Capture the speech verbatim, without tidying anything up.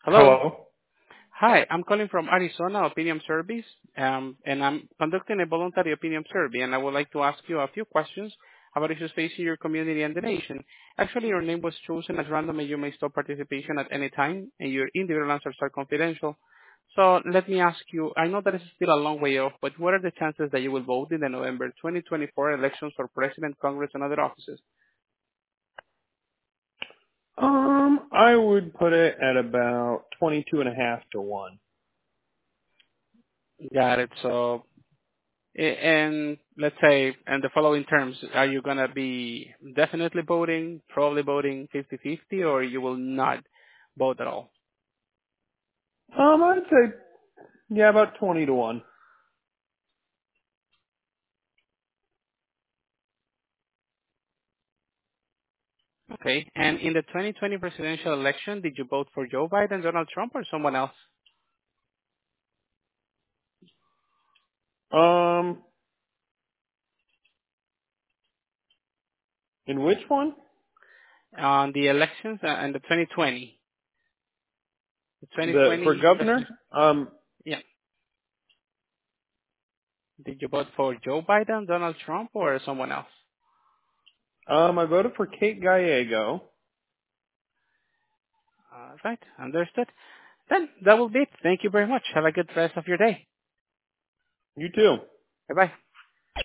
Hello. Hello? Hi, I'm calling from Arizona Opinion Service, um, and I'm conducting a voluntary opinion survey, and I would like to ask you a few questions about issues facing your community and the nation. Actually, your name was chosen as random, and you may stop participation at any time, and your individual answers are confidential. So let me ask you, I know that it's still a long way off, but what are the chances that you will vote in the November twenty twenty-four elections for President, Congress, and other offices? Um, I would put it at about twenty-two and a half to one. Got it. So A- And let's say, in the following terms, are you going to be definitely voting, probably voting fifty-fifty, or you will not vote at all? Um, I'd say, yeah, about twenty to one. Okay. And in the twenty twenty presidential election, did you vote for Joe Biden, Donald Trump, or someone else? Um, in which one? On the elections uh, and the twenty twenty, the The, for twenty twenty governor? president, Um, yeah. Did you vote for Joe Biden, Donald Trump, or someone else? um, I voted for Kate Gallego. All right. Understood. Then that will be it. Thank you very much. Have a good rest of your day. You too. Bye-bye.